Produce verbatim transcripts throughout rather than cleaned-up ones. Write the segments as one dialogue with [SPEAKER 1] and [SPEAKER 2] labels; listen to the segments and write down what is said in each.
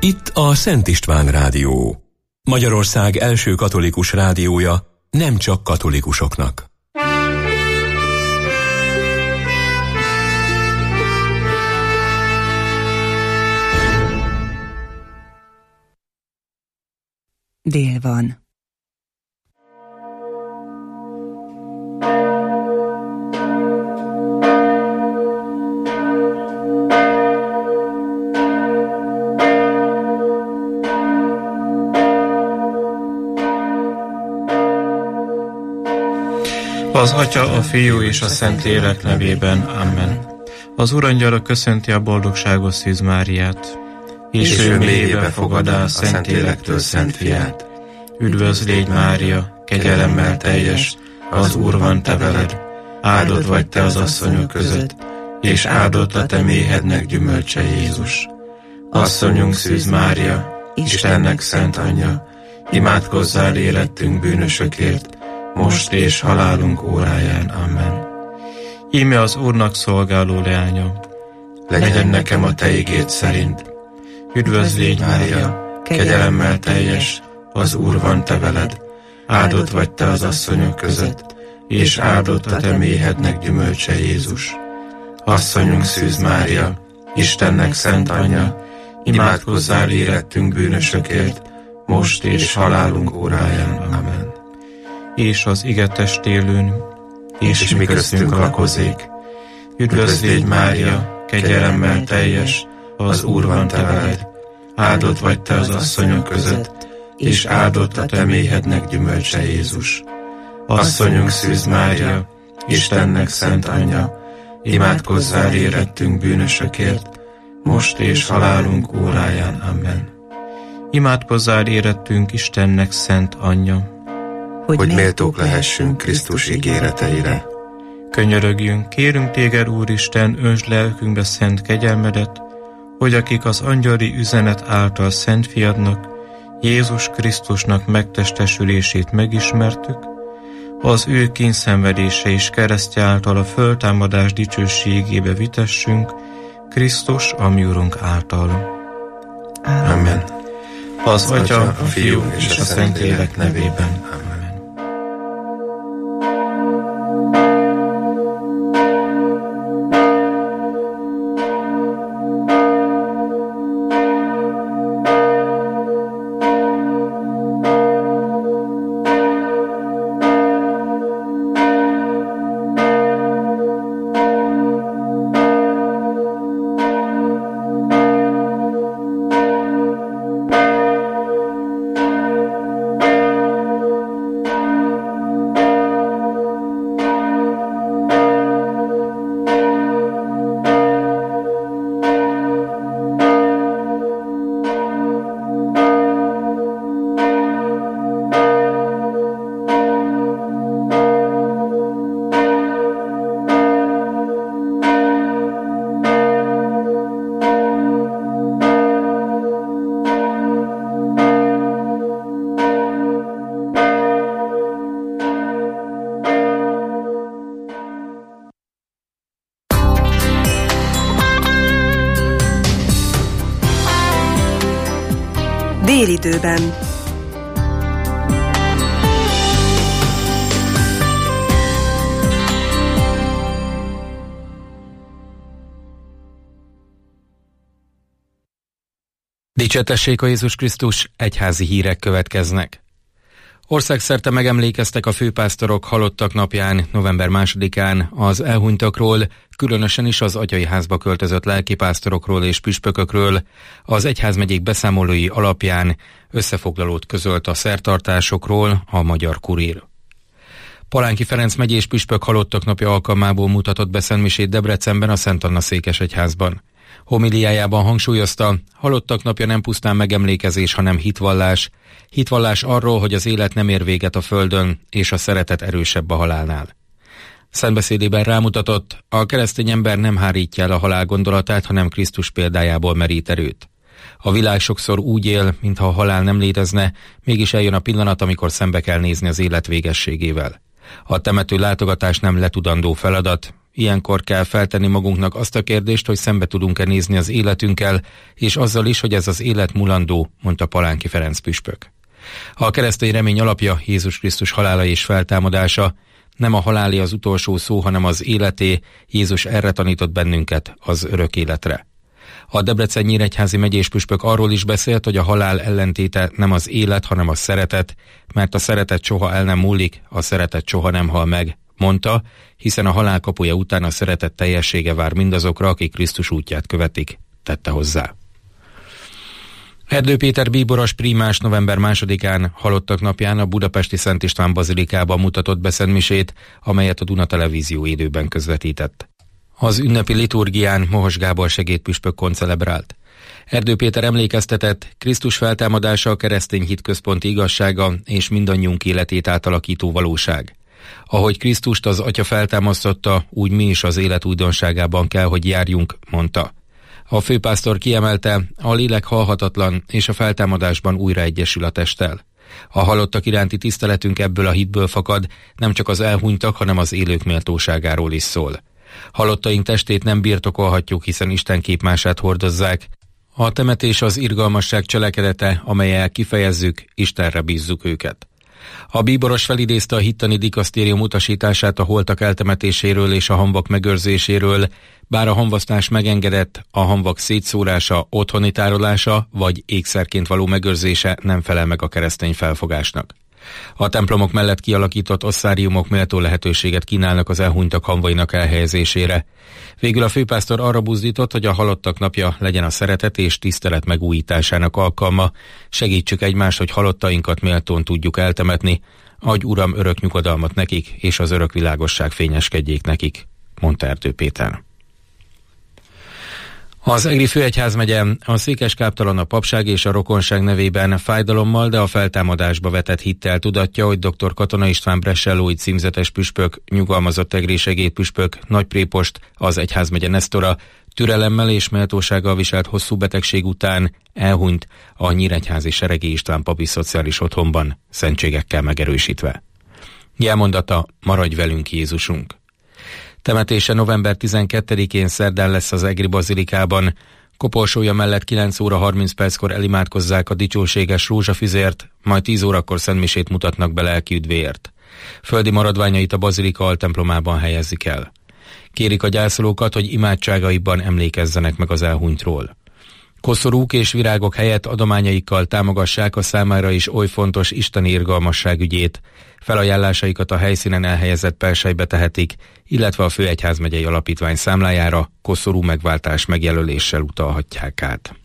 [SPEAKER 1] Itt a Szent István Rádió. Magyarország első katolikus rádiója, nem csak katolikusoknak.
[SPEAKER 2] Dél van.
[SPEAKER 3] Az Atya, a Fiú és a Szentlélek nevében. Amen. Az Urangyala köszönti a boldogságos Szűz Máriát, és, és ő mélyébe fogadá a Szentlélektől Szent Fiát. Üdvözl légy, Mária, kegyelemmel teljes, az Úr van te veled, áldott vagy te az asszonyok között, és áldott a te méhednek gyümölcse Jézus. Asszonyunk Szűz Mária, Istennek szent anyja, imádkozzál érettünk bűnösökért, most és halálunk óráján. Amen. Íme az Úrnak szolgáló leánya, legyen nekem a te igéd szerint. Üdvözl légy, Mária, kegyelemmel teljes, az Úr van te veled, áldott vagy te az asszonyok között, és áldott a te méhednek gyümölcse Jézus. Asszonyunk Szűz Mária, Istennek szent anyja, imádkozzál érettünk bűnösökért, most és halálunk óráján. Amen. És az ige testélőn, és, és mi köztünk lakozék. Üdvözl légy, Mária, kegyelemmel teljes, az Úr van te veled, áldott vagy te az asszonyok között, és áldott a te méhednek gyümölcse Jézus. Asszonyunk Szűz Mária, Istennek szent anyja, imádkozzál érettünk bűnösökért, most és halálunk óráján. Amen. Imádkozzál érettünk Istennek szent anyja,
[SPEAKER 4] hogy, hogy méltók lehessünk Krisztus ígéreteire.
[SPEAKER 3] Könyörögjünk, kérünk téged, Úristen, öntsd lelkünkbe szent kegyelmedet, hogy akik az angyali üzenet által Szent Fiadnak, Jézus Krisztusnak megtestesülését megismertük, az ő kínszenvedése és keresztje által a föltámadás dicsőségébe vitessünk, Krisztus, a mi Urunk által.
[SPEAKER 4] Amen.
[SPEAKER 3] Az Atya, a Fiú és a Szentlélek nevében. Amen.
[SPEAKER 2] Délidőben.
[SPEAKER 5] Dicsértessék a Jézus Krisztus, egyházi hírek következnek. Országszerte megemlékeztek a főpásztorok halottak napján, november másodikán az elhunytakról, különösen is az atyai házba költözött lelkipásztorokról és püspökökről. Az egyházmegyék beszámolói alapján összefoglalót közölt a szertartásokról a Magyar Kurír. Palánki Ferenc megyés püspök halottak napja alkalmából mutatott be szentmisét Debrecenben a Szent Anna székesegyházban. Homiliájában hangsúlyozta, halottak napja nem pusztán megemlékezés, hanem hitvallás. Hitvallás arról, hogy az élet nem ér véget a földön, és a szeretet erősebb a halálnál. Szentbeszédében rámutatott, a keresztény ember nem hárítja el a halál gondolatát, hanem Krisztus példájából merít erőt. A világ sokszor úgy él, mintha a halál nem létezne, mégis eljön a pillanat, amikor szembe kell nézni az élet végességével. A temető látogatás nem letudandó feladat, Ilyenkor kell feltenni magunknak azt a kérdést, hogy szembe tudunk-e nézni az életünkkel, és azzal is, hogy ez az élet mulandó, mondta Palánki Ferenc püspök. A keresztény remény alapja Jézus Krisztus halála és feltámadása. Nem a halálé az utolsó szó, hanem az életé. Jézus erre tanított bennünket, az örök életre. A Debrecen-Nyíregyházi megyés püspök arról is beszélt, hogy a halál ellentéte nem az élet, hanem a szeretet, mert a szeretet soha el nem múlik, a szeretet soha nem hal meg, mondta, hiszen a halál kapuja után a szeretet teljessége vár mindazokra, akik Krisztus útját követik, tette hozzá. Erdő Péter bíboros prímás november másodikán halottak napján a budapesti Szent István bazilikában mutatott be szentmisét, amelyet a Duna Televízió élőben közvetített. Az ünnepi liturgián Mohos Gábor segédpüspök koncelebrált. Erdő Péter emlékeztetett, Krisztus feltámadása a keresztény hit központi igazsága és mindannyiunk életét átalakító valóság. Ahogy Krisztust az Atya feltámasztotta, úgy mi is az élet újdonságában kell, hogy járjunk, mondta. A főpásztor kiemelte, a lélek halhatatlan, és a feltámadásban újra egyesül a testtel. A halottak iránti tiszteletünk ebből a hitből fakad, nem csak az elhunytak, hanem az élők méltóságáról is szól. Halottaink testét nem birtokolhatjuk, hiszen Isten képmását hordozzák. A temetés az irgalmasság cselekedete, amellyel kifejezzük, Istenre bízzuk őket. A bíboros felidézte a hittani dikasztérium utasítását a holtak eltemetéséről és a hamvak megőrzéséről, bár a hamvasztás megengedett, a hamvak szétszórása, otthoni tárolása vagy ékszerként való megőrzése nem felel meg a keresztény felfogásnak. A templomok mellett kialakított osszáriumok méltó lehetőséget kínálnak az elhunytak hamvainak elhelyezésére. Végül a főpásztor arra buzdított, hogy a halottak napja legyen a szeretet és tisztelet megújításának alkalma. Segítsük egymást, hogy halottainkat méltón tudjuk eltemetni. Adj, Uram, örök nyugodalmat nekik, és az örök világosság fényeskedjék nekik, mondta Erdő Péter. Az Egri főegyházmegye a székeskáptalan a papság és a rokonság nevében fájdalommal, de a feltámadásba vetett hittel tudatja, hogy dr. Katona István Bressellói címzetes püspök, nyugalmazott egri segédpüspök, nagyprépost, az egyházmegye nesztora, türelemmel és méltósággal viselt hosszú betegség után elhunyt a Nyíregyházi Seregi István papi szociális otthonban, szentségekkel megerősítve. Jelmondata: maradj velünk, Jézusunk! Temetése november tizenkettedikén szerdán lesz az Egri bazilikában. Koporsója mellett kilenc óra harminc perckor elimádkozzák a dicsőséges rózsafüzért, majd tíz órakor szentmisét mutatnak be lelki üdvéért. Földi maradványait a bazilika altemplomában helyezik el. Kérik a gyászolókat, hogy imádságaikban emlékezzenek meg az elhunytról. Koszorúk és virágok helyett adományaikkal támogassák a számára is oly fontos isteni irgalmasság ügyét. Felajánlásaikat a helyszínen elhelyezett persejbe tehetik, illetve a Főegyházmegyei Alapítvány számlájára koszorú megváltás megjelöléssel utalhatják át.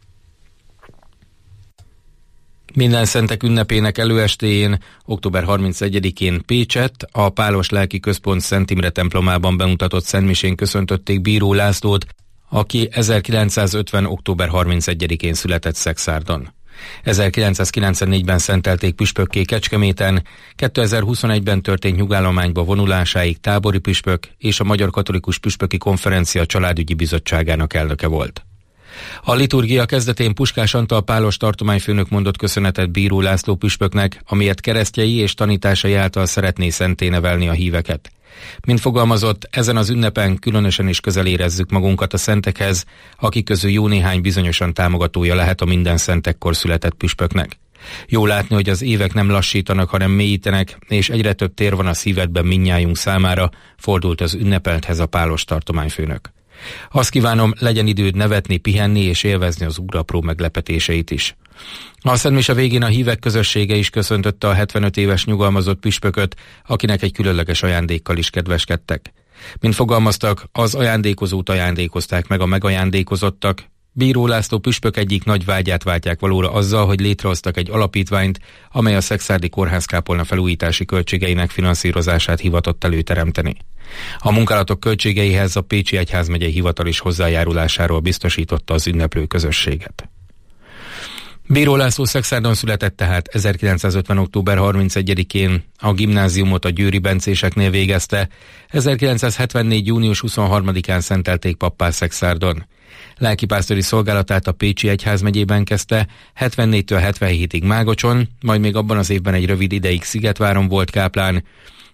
[SPEAKER 5] Minden szentek ünnepének előestéjén, október harmincegyedikén Pécsett, a Pálos Lelki Központ Szent Imre templomában bemutatott szentmisén köszöntötték Bíró Lászlót, aki ezerkilencszázötven. október harmincegyedikén született Szekszárdon. ezerkilencszázkilencvennégyben szentelték püspökké Kecskeméten, kétezer-huszonegyben történt nyugállományba vonulásáig tábori püspök és a Magyar Katolikus Püspöki Konferencia Családügyi Bizottságának elnöke volt. A liturgia kezdetén Puskás Antal pálos tartományfőnök mondott köszönetet Bíró László püspöknek, amiért keresztjei és tanításai által szeretné szentté nevelni a híveket. Mint fogalmazott, ezen az ünnepen különösen is közel érezzük magunkat a szentekhez, akik közül jó néhány bizonyosan támogatója lehet a minden szentekkor született püspöknek. Jó látni, hogy az évek nem lassítanak, hanem mélyítenek, és egyre több tér van a szívedben mindnyájunk számára, fordult az ünnepelthez a pálos tartományfőnök. Azt kívánom, legyen időd nevetni, pihenni és élvezni az Úr apró meglepetéseit is. A szentmise végén a hívek közössége is köszöntötte a hetvenöt éves nyugalmazott püspököt, akinek egy különleges ajándékkal is kedveskedtek. Mint fogalmaztak, az ajándékozót ajándékozták meg a megajándékozottak. Bíró László püspök egyik nagy vágyát váltják valóra azzal, hogy létrehoztak egy alapítványt, amely a szekszárdi kórházkápolna felújítási költségeinek finanszírozását hivatott előteremteni. A munkálatok költségeihez a Pécsi Egyházmegyei Hivatal is hozzájárulásáról biztosította az ünneplő közösséget. Bíró László Szekszárdon született, tehát ezerkilencszázötven. október harmincegyedikén a gimnáziumot a győri bencéseknél végezte, ezerkilencszázhetvennégy. június huszonharmadikán szentelték pappá Szekszárdon. Lelkipásztori szolgálatát a Pécsi Egyházmegyében kezdte, hetvennégytől hetvenhétig Mágocson, majd még abban az évben egy rövid ideig Szigetváron volt káplán.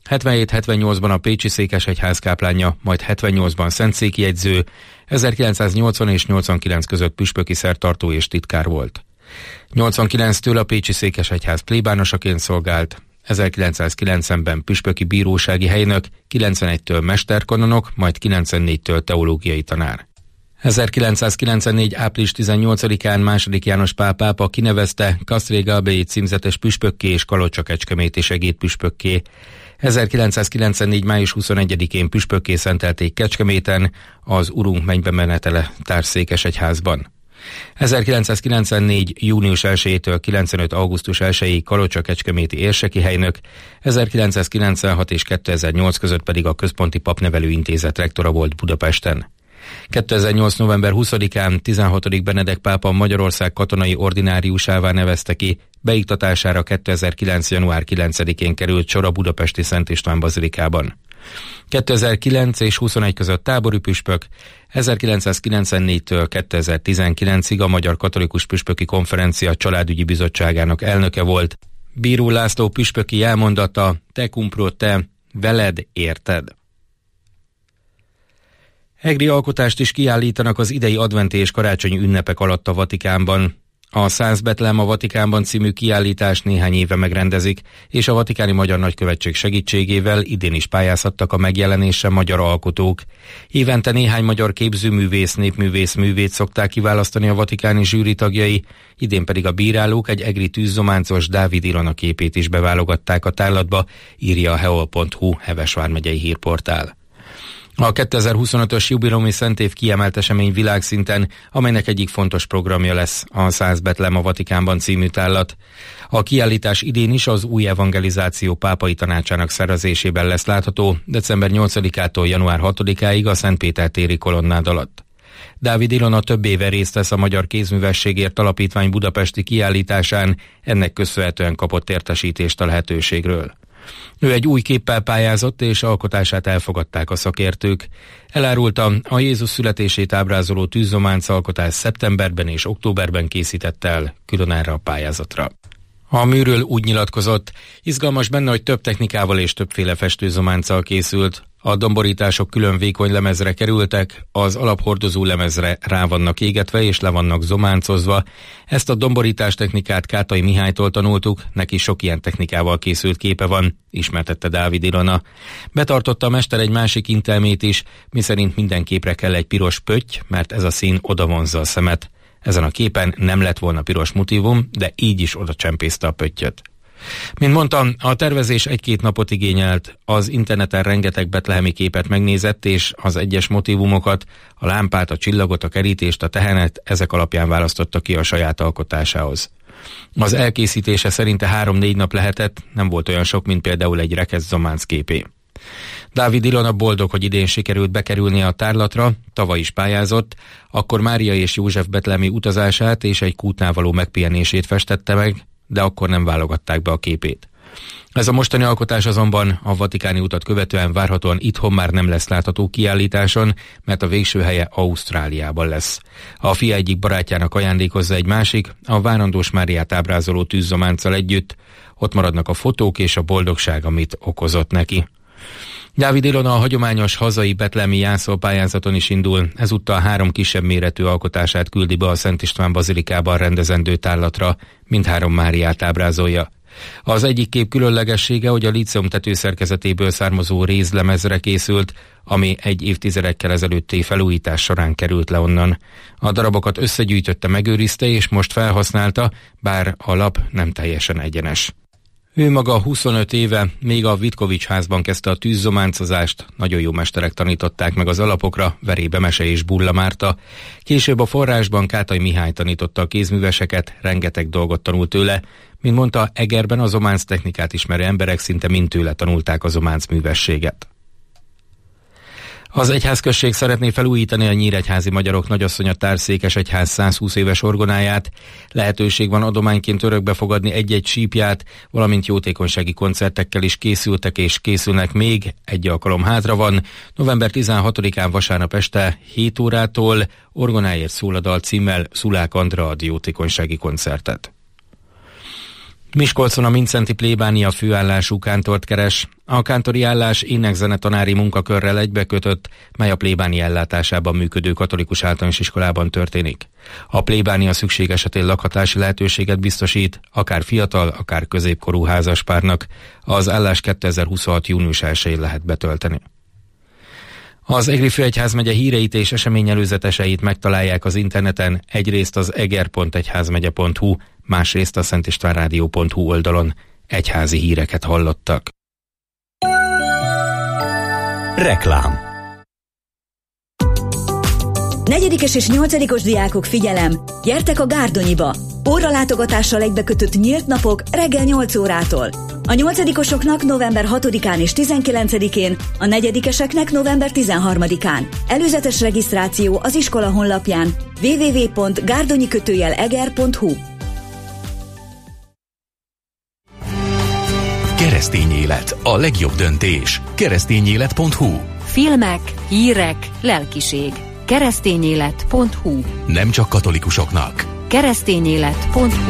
[SPEAKER 5] hetvenhét hetvennyolcban a pécsi székesegyház káplánja, majd hetvennyolcban szentszéki jegyző, ezerkilencszáznyolcvan és nyolcvankilenc között püspöki szertartó és titkár volt. nyolcvankilenctől a pécsi székesegyház plébánosaként szolgált, ezerkilencszázkilencvenben püspöki bírósági helynök, kilencvenegytől mesterkanonok, majd kilencvennégytől teológiai tanár. ezerkilencszázkilencvennégy április tizennyolcadikán második János Pál pápa kinevezte Kastré Galbei címzetes püspökké és Kalocsa-Kecskeméti segédpüspökké. ezerkilencszázkilencvennégy május huszonegyedikén püspökké szentelték Kecskeméten, az Urunk mennybe menetele társszékesegyházban. ezerkilencszázkilencvennégy június elsejétől kilencvenöt augusztus elsejéig Kalocsa-Kecskeméti érseki helynök, ezerkilencszázkilencvenhat és kétezer-nyolc között pedig a Központi Papnevelő Intézet rektora volt Budapesten. kétezer-nyolc november huszadikán tizenhatodik Benedek pápa Magyarország katonai ordináriusává nevezte ki, beiktatására kétezer-kilenc január kilencedikén került sor a budapesti Szent István bazilikában. kétezer-kilenc és huszonegy között tábori püspök, ezerkilencszázkilencvennégytől kétezer-tizenkilencig a Magyar Katolikus Püspöki Konferencia Családügyi Bizottságának elnöke volt. Bíró László püspöki elmondata: te cumpro te, veled érted. Egri alkotást is kiállítanak az idei adventi és karácsonyi ünnepek alatt a Vatikánban. A Száz Betlehem a Vatikánban című kiállítást néhány éve megrendezik, és a Vatikáni Magyar Nagykövetség segítségével idén is pályázhattak a megjelenésre magyar alkotók. Évente néhány magyar képzőművész, népművész művét szokták kiválasztani a vatikáni zsűri tagjai, idén pedig a bírálók egy egri tűzzománcos Dávid Ilona képét is beválogatták a tárlatba, írja a heol pont hu Heves vármegyei hírportál. A kétezer-huszonötös jubileumi szentév kiemelt esemény világszinten, amelynek egyik fontos programja lesz a Száz Betlehem a Vatikánban című tárlat. A kiállítás idén is az új evangelizáció pápai tanácsának szervezésében lesz látható, december nyolcadikától január hatodikáig a Szent Péter téri kolonnád alatt. Dávid Ilona több éve részt vesz a Magyar Kézművességért Alapítvány budapesti kiállításán, ennek köszönhetően kapott értesítést a lehetőségről. Ő egy új képpel pályázott, és alkotását elfogadták a szakértők. Elárulta, a Jézus születését ábrázoló tűzzománc alkotás szeptemberben és októberben készített el, külön erre a pályázatra. A műről úgy nyilatkozott: izgalmas benne, hogy több technikával és többféle festőzománccal készült. A domborítások külön vékony lemezre kerültek, az alaphordozó lemezre rá vannak égetve és le vannak zománcozva. Ezt a domborítás technikát Kátai Mihálytól tanultuk, neki sok ilyen technikával készült képe van, ismertette Dávid Ilona. Betartotta a mester egy másik intelmét is, miszerint minden képre kell egy piros pötty, mert ez a szín odavonzza a szemet. Ezen a képen nem lett volna piros motívum, de így is oda csempészte a pöttyöt. Mint mondtam, a tervezés egy-két napot igényelt, az interneten rengeteg betlehemi képet megnézett, és az egyes motívumokat, a lámpát, a csillagot, a kerítést, a tehenet ezek alapján választotta ki a saját alkotásához. Az elkészítése szerinte három-négy nap lehetett, nem volt olyan sok, mint például egy rekesz zománc képé. Dávid Ilona boldog, hogy idén sikerült bekerülnie a tárlatra, tavaly is pályázott, akkor Mária és József betlehemi utazását és egy kútnál való megpihenését festette meg, de akkor nem válogatták be a képét. Ez a mostani alkotás azonban a vatikáni utat követően várhatóan itthon már nem lesz látható kiállításon, mert a végső helye Ausztráliában lesz. A fia egyik barátjának ajándékozza egy másik, a Várandós Máriát ábrázoló tűzzománccal együtt. Ott maradnak a fotók és a boldogság, amit okozott neki. Dávid Ilona a hagyományos hazai betlehemi Jászol pályázaton is indul, ezúttal három kisebb méretű alkotását küldi be a Szent István bazilikában rendezendő tárlatra, mindhárom Máriát ábrázolja. Az egyik kép különlegessége, hogy a líceum tetőszerkezetéből származó rézlemezre készült, ami egy évtizedekkel ezelőtti felújítás során került le onnan. A darabokat összegyűjtötte, megőrizte és most felhasználta, bár a lap nem teljesen egyenes. Ő maga huszonöt éve még a Vitkovics házban kezdte a tűzzománcozást, nagyon jó mesterek tanították meg az alapokra, Verébe Mese és Bulla Márta. Később a forrásban Kátai Mihály tanította a kézműveseket, rengeteg dolgot tanult tőle. Mint mondta, Egerben a zománc technikát ismerő emberek szinte mind tőle tanulták a zománc művességet. Az egyházközség szeretné felújítani a nyíregyházi magyarok nagyasszonya társszékesegyház százhúsz éves orgonáját. Lehetőség van adományként örökbe fogadni egy-egy sípját, valamint jótékonysági koncertekkel is készültek és készülnek még, egy alkalom hátra van. november tizenhatodikán vasárnap este hét órától Orgonáért szól a dal címmel Szulák Andra ad jótékonysági koncertet. Miskolcon a Mindszenty plébánia főállású kántort keres. A kántori állás énekzenetanári munkakörrel egybekötött, mely a plébánia ellátásában működő katolikus általános iskolában történik. A plébánia szükség esetén lakhatási lehetőséget biztosít, akár fiatal, akár középkorú házaspárnak. Az állás kétezer-huszonhat. június elsején lehet betölteni. Az Egri főegyházmegye híreit és eseményelőzeteseit megtalálják az interneten, egyrészt az eger pont egyházmegye pont hu, másrészt a szentistvánrádió pont hu oldalon. Egyházi híreket hallottak.
[SPEAKER 1] Reklám.
[SPEAKER 6] Negyedikes és nyolcadikos diákok, figyelem! Gyertek a Gárdonyiba! Óralátogatással egybekötött nyílt napok reggel nyolc órától. A nyolcadikosoknak november hatodikán és tizenkilencedikén, a negyedikeseknek november tizenharmadikán. Előzetes regisztráció az iskola honlapján double-u double-u double-u pont gárdonyi kötőjel eger pont hu.
[SPEAKER 1] Keresztény élet, a legjobb döntés. keresztényélet pont hu.
[SPEAKER 7] Filmek, hírek, lelkiség. keresztényélet pont hu.
[SPEAKER 1] Nem csak katolikusoknak.
[SPEAKER 7] keresztényélet pont hu.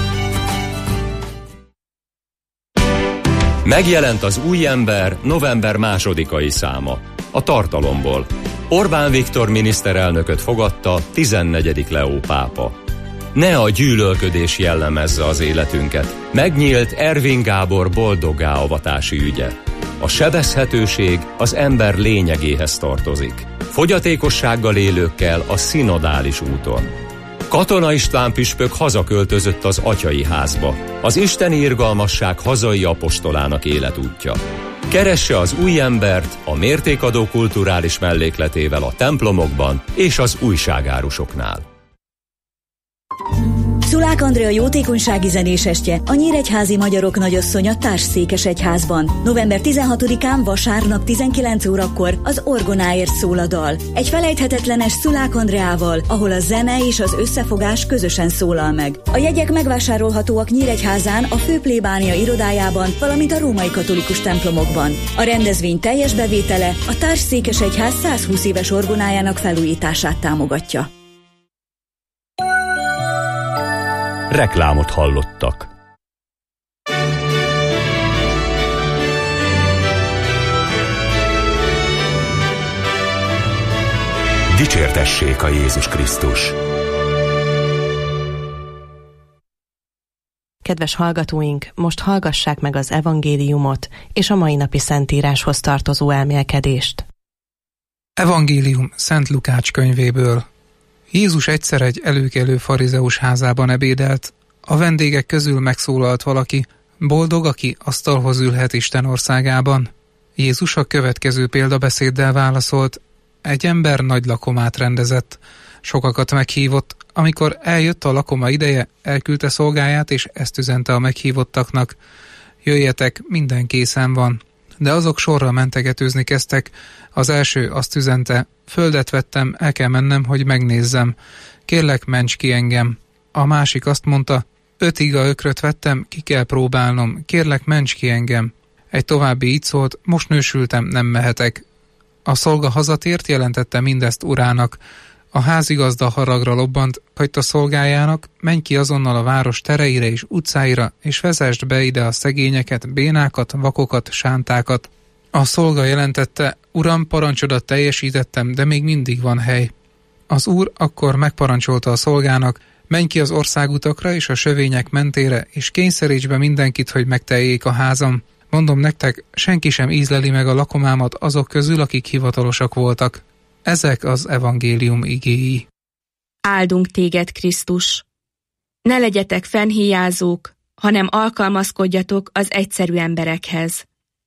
[SPEAKER 8] Megjelent az Új ember november másodikai száma. A tartalomból. Orbán Viktor miniszterelnököt fogadta tizennegyedik Leó pápa. Ne a gyűlölködés jellemezze az életünket. Megnyílt Ervin Gábor boldoggá avatási ügye. A sebezhetőség az ember lényegéhez tartozik. Fogyatékossággal élőkkel a szinodális úton. Katona István püspök hazaköltözött az atyai házba. Az isteni irgalmasság hazai apostolának életútja. Keresse az Új embert a mértékadó kulturális mellékletével a templomokban és az újságárusoknál.
[SPEAKER 6] Szulák Andrea jótékonysági zenésestje, a Nyíregyházi Magyarok Nagyasszonya Társszékesegyházban. november tizenhatodikán vasárnap tizenkilenc órakor az orgonáért szól a dal. Egy felejthetetlenes Szulák Andreával, ahol a zene és az összefogás közösen szólal meg. A jegyek megvásárolhatóak Nyíregyházán, a főplébánia irodájában, valamint a római katolikus templomokban. A rendezvény teljes bevétele a Társszékesegyház százhúsz éves orgonájának felújítását támogatja.
[SPEAKER 1] Reklámot hallottak. Dicsértessék a Jézus Krisztus!
[SPEAKER 9] Kedves hallgatóink, most hallgassák meg az evangéliumot és a mai napi szentíráshoz tartozó elmélkedést.
[SPEAKER 10] Evangélium Szent Lukács könyvéből. Jézus egyszer egy előkelő farizeus házában ebédelt. A vendégek közül megszólalt valaki: boldog, aki asztalhoz ülhet Isten országában. Jézus a következő példabeszéddel válaszolt: egy ember nagy lakomát rendezett. Sokakat meghívott. Amikor eljött a lakoma ideje, elküldte szolgáját, és ezt üzente a meghívottaknak: jöjjetek, minden készen van. De azok sorra mentegetőzni kezdtek. Az első azt üzente: földet vettem, el kell mennem, hogy megnézzem. Kérlek, ments ki engem. A másik azt mondta: öt iga ökröt vettem, ki kell próbálnom. Kérlek, ments ki engem. Egy további így szólt: most nősültem, nem mehetek. A szolga hazatért, jelentette mindezt urának. A házigazda haragra lobbant, hagyta szolgájának: menj ki azonnal a város tereire és utcáira, és vezesd be ide a szegényeket, bénákat, vakokat, sántákat. A szolga jelentette: uram, parancsodat teljesítettem, de még mindig van hely. Az úr akkor megparancsolta a szolgának: menj ki az országutakra és a sövények mentére, és kényszeríts be mindenkit, hogy megteljék a házam. Mondom nektek, senki sem ízleli meg a lakomámat azok közül, akik hivatalosak voltak. Ezek az evangélium igéi.
[SPEAKER 11] Áldunk téged, Krisztus! Ne legyetek fennhéjázók, hanem alkalmazkodjatok az egyszerű emberekhez.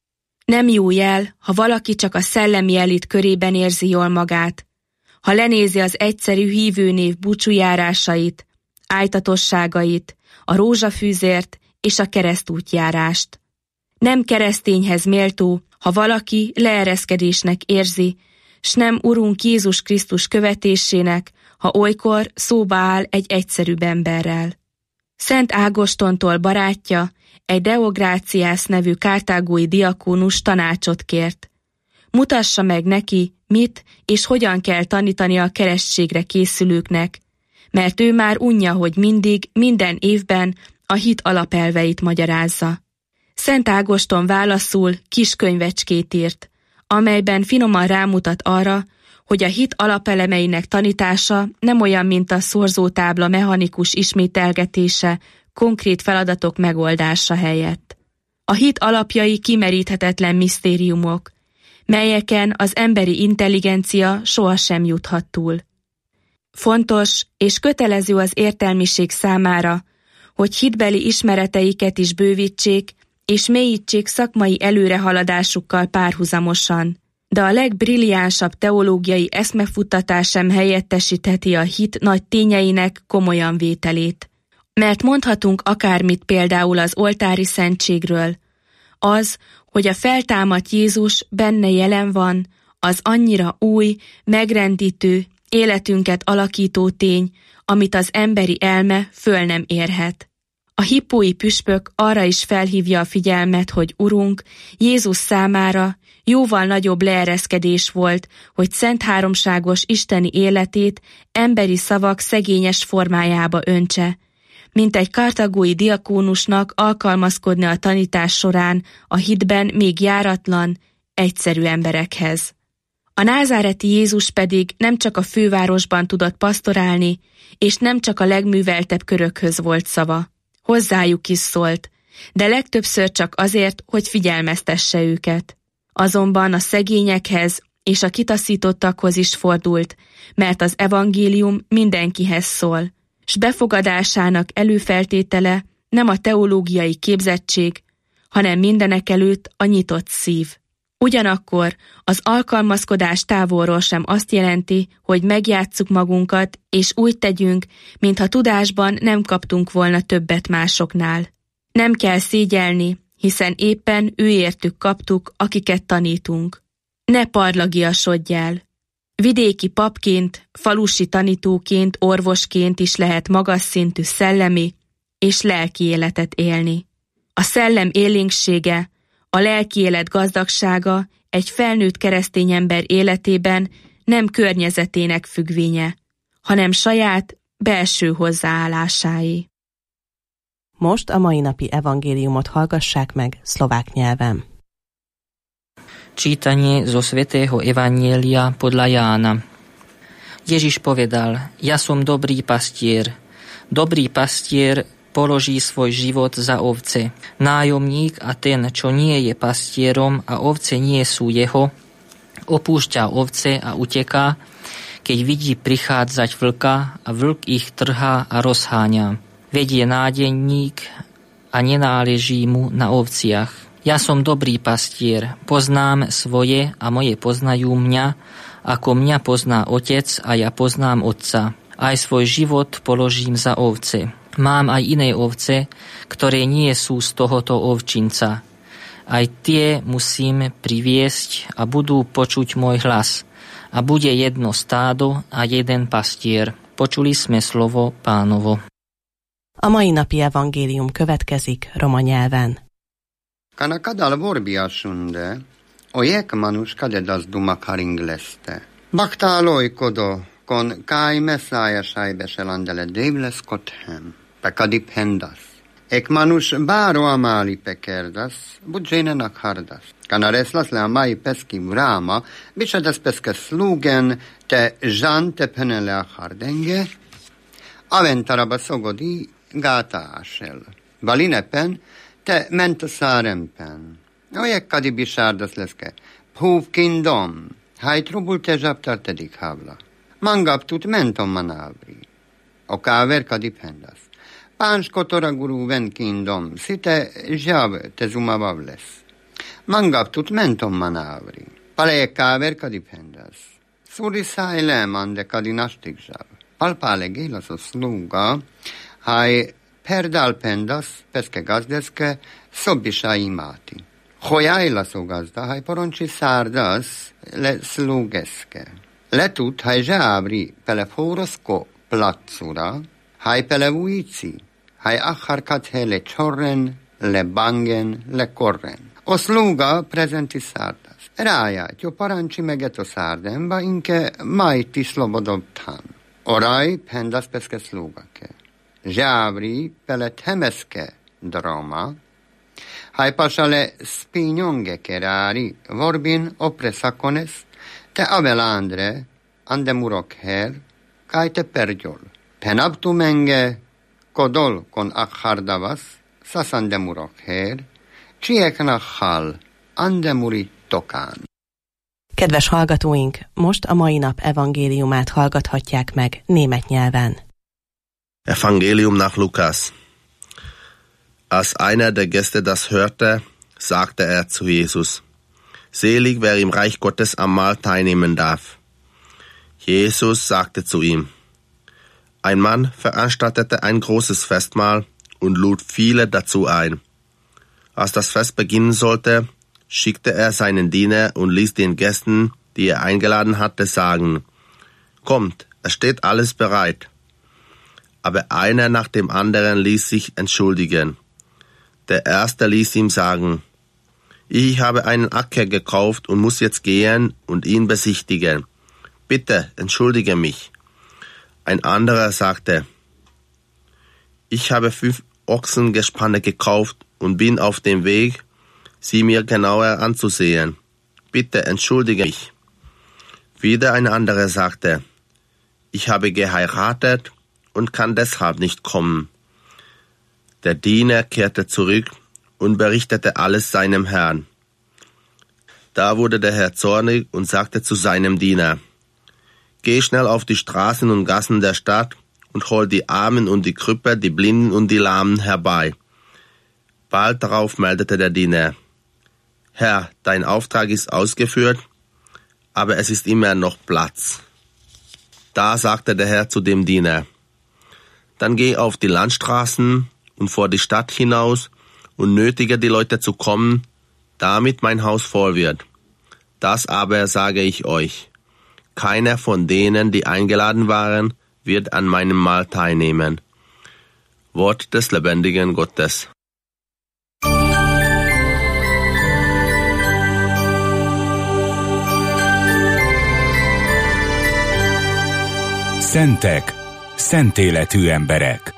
[SPEAKER 11] Nem jó jel, ha valaki csak a szellemi elit körében érzi jól magát, ha lenézi az egyszerű hívőnév búcsújárásait, ájtatosságait, a rózsafűzért és a keresztútjárást. Nem keresztényhez méltó, ha valaki leereszkedésnek érzi, s nem Urunk Jézus Krisztus követésének, ha olykor szóba áll egy egyszerűbb emberrel. Szent Ágostontól barátja, egy Deográciász nevű kártágói diakónus tanácsot kért. Mutassa meg neki, mit és hogyan kell tanítani a keresztségre készülőknek, mert ő már unja, hogy mindig, minden évben a hit alapelveit magyarázza. Szent Ágoston válaszul kis könyvecskét írt, amelyben finoman rámutat arra, hogy a hit alapelemeinek tanítása nem olyan, mint a szorzótábla mechanikus ismételgetése, konkrét feladatok megoldása helyett. A hit alapjai kimeríthetetlen misztériumok, melyeken az emberi intelligencia sohasem juthat túl. Fontos és kötelező az értelmiség számára, hogy hitbeli ismereteiket is bővítsék, és mélyítsék szakmai előrehaladásukkal párhuzamosan, de a legbrilliánsabb teológiai eszmefuttatás sem helyettesítheti a hit nagy tényeinek komolyan vételét. Mert mondhatunk akármit például az oltári szentségről, az, hogy a feltámadt Jézus benne jelen van, az annyira új, megrendítő, életünket alakító tény, amit az emberi elme föl nem érhet. A hippói püspök arra is felhívja a figyelmet, hogy Urunk, Jézus számára jóval nagyobb leereszkedés volt, hogy szent háromságos isteni életét emberi szavak szegényes formájába öntse, mint egy kartagói diakónusnak alkalmazkodni a tanítás során a hitben még járatlan, egyszerű emberekhez. A názáreti Jézus pedig nem csak a fővárosban tudott pasztorálni, és nem csak a legműveltebb körökhöz volt szava. Hozzájuk is szólt, de legtöbbször csak azért, hogy figyelmeztesse őket. Azonban a szegényekhez és a kitaszítottakhoz is fordult, mert az evangélium mindenkihez szól, s befogadásának előfeltétele nem a teológiai képzettség, hanem mindenekelőtt a nyitott szív. Ugyanakkor az alkalmazkodás távolról sem azt jelenti, hogy megjátsszuk magunkat, és úgy tegyünk, mintha tudásban nem kaptunk volna többet másoknál. Nem kell szégyelni, hiszen éppen őértük kaptuk, akiket tanítunk. Ne parlagiasodj el! Vidéki papként, falusi tanítóként, orvosként is lehet magas szintű szellemi és lelki életet élni. A szellem élénksége, a lelki élet gazdagsága egy felnőtt keresztény ember életében nem környezetének függvénye, hanem saját belső hozzáállásáé.
[SPEAKER 9] Most a mai napi evangéliumot hallgassák meg szlovák nyelven.
[SPEAKER 12] Čítanie zo svätého Evanjelia podľa Jána. Ježiš povedal, ja som dobrý pastier. Dobrý pastier položí svoj život za ovce. Nájomník a ten, čo nie je pastierom a ovce nie sú jeho, opúšťa ovce a uteká, keď vidí prichádzať vlka a vlk ich trhá a rozháňa. Vedie nádenník a nenáleží mu na ovciach. Ja som dobrý pastier, poznám svoje a moje poznajú mňa, ako mňa pozná otec a ja poznám otca. Aj svoj život položím za ovce. Mám aj iné ovce, ktoré nie sú z tohoto ovčinca. Aj tie musím priviesť a budú počuť môj hlas. A bude jedno stádo a jeden pastier. Počuli sme slovo Pánovo.
[SPEAKER 9] A mai napi evangélium következik roma nyelven.
[SPEAKER 13] Kana kadal vorbiasunde, ojek manus kadedas duma karingleste. Baktáloj kodo, kon kai meszája sajbeselandele devles kothem, pekadip hendas. Ek manus báro amáli pekerdas, budjénenak hardas. Kana reslas le amai peski vrama, bisedes peske slugen, te zsan te penele a hardenge, aventaraba szogodi gátásel. Balinepen, te ment a szárempen. Ojek kadi bisárdas leszke. Púv kindom. Hajt rubul te zsaptartedik havla. Mangaptut mentom manávri. O káver kadi pendas. Páns kotora guru ven kindom. Szite zsav te zumavav lesz. Mangaptut mentom manávri. Palejek káver kadi pendas. Szuri szájle mande kadi nastik zsav. Palpále gélasz sluga. Haj perdal pendas, peske gazdeske, szobisa imati. Hojajla szó gazda, haj poroncsi szárdas, le slugeske. Letut, haj zsábri pele fóroszko placura, haj pele uici, haj acharkat hele csorren, le bangen, le korren. O sluga prezenti szárdas. Ráját, jo parancsi meget o szárdemba, inke majti slobodobtan. Oraj pendas peske slugake. Žávri pelet hemeske drama, hai pasale spignonge kerari, vorbin opresakones, te avelandre, andemurok her, kai te perjol. Penabtumenge, kodol kon akhardavas, sasandemurok her, csieknachal, andemuri tokán.
[SPEAKER 9] Kedves hallgatóink, most a mai nap evangéliumát hallgathatják meg német nyelven.
[SPEAKER 14] Evangelium nach Lukas. Als einer der Gäste das hörte, sagte er zu Jesus: Selig, wer im Reich Gottes am Mahl teilnehmen darf. Jesus sagte zu ihm: Ein Mann veranstaltete ein großes Festmahl und lud viele dazu ein. Als das Fest beginnen sollte, schickte er seinen Diener und ließ den Gästen, die er eingeladen hatte, sagen: Kommt, es steht alles bereit. Aber einer nach dem anderen ließ sich entschuldigen. Der erste ließ ihm sagen: Ich habe einen Acker gekauft und muss jetzt gehen und ihn besichtigen. Bitte, entschuldige mich. Ein anderer sagte: Ich habe fünf Ochsengespanne gekauft und bin auf dem Weg, sie mir genauer anzusehen. Bitte, entschuldige mich. Wieder ein anderer sagte: Ich habe geheiratet und kann deshalb nicht kommen. Der Diener kehrte zurück und berichtete alles seinem Herrn. Da wurde der Herr zornig und sagte zu seinem Diener: Geh schnell auf die Straßen und Gassen der Stadt und hol die Armen und die Krüpper, die Blinden und die Lahmen herbei. Bald darauf meldete der Diener: Herr, dein Auftrag ist ausgeführt, aber es ist immer noch Platz. Da sagte der Herr zu dem Diener: Dann geh auf die Landstraßen und vor die Stadt hinaus und nötige die Leute zu kommen, damit mein Haus voll wird. Das aber sage ich euch: Keiner von denen, die eingeladen waren, wird an meinem Mahl teilnehmen. Wort des lebendigen Gottes.
[SPEAKER 15] Szentek, szentéletű emberek.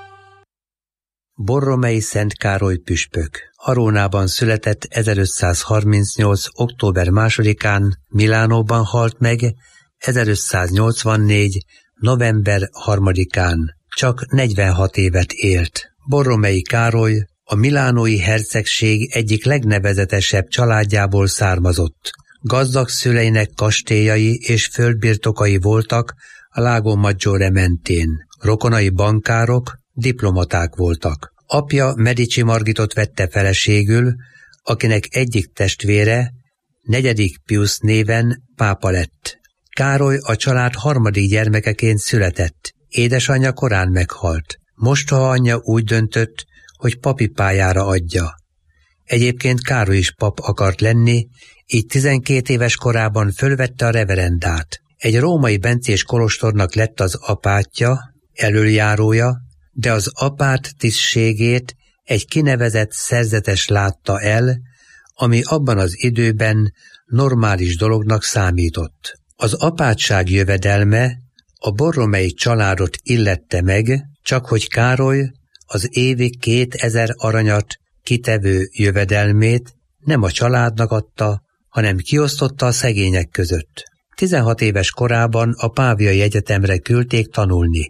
[SPEAKER 16] Borromei Szent Károly püspök Arónában született ezerötszázharmincnyolc. október másodikán, Milánóban halt meg ezerötszáznyolcvannégy. november harmadikán. Csak negyvenhat évet élt. Borromei Károly a milánói hercegség egyik legnevezetesebb családjából származott. Gazdag szüleinek kastélyai és földbirtokai voltak a Lago Maggiore mentén. Rokonai bankárok, diplomaták voltak. Apja Medici Margitot vette feleségül, akinek egyik testvére, negyedik Pius néven pápa lett. Károly a család harmadik gyermekeként született. Édesanyja korán meghalt. Mostoha anyja úgy döntött, hogy papi pályára adja. Egyébként Károly is pap akart lenni, így tizenkét éves korában fölvette a reverendát. Egy római bencés kolostornak lett az apátja, elöljárója, de az apát tisztségét egy kinevezett szerzetes látta el, ami abban az időben normális dolognak számított. Az apátság jövedelme a Borromei családot illette meg, csak hogy Károly az évi kétezer aranyat kitevő jövedelmét nem a családnak adta, hanem kiosztotta a szegények között. tizenhat éves korában a Páviai Egyetemre küldték tanulni.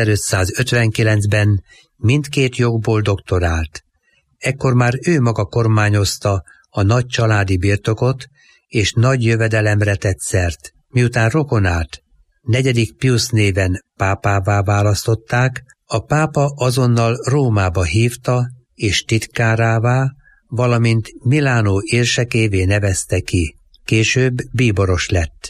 [SPEAKER 16] ezerötszázötvenkilencben mindkét jogból doktorált. Ekkor már ő maga kormányozta a nagy családi birtokot, és nagy jövedelemre tett szert. Miután rokonát, negyedik Pius néven pápává választották, a pápa azonnal Rómába hívta, és titkárává, valamint Milánó érsekévé nevezte ki. Később bíboros lett.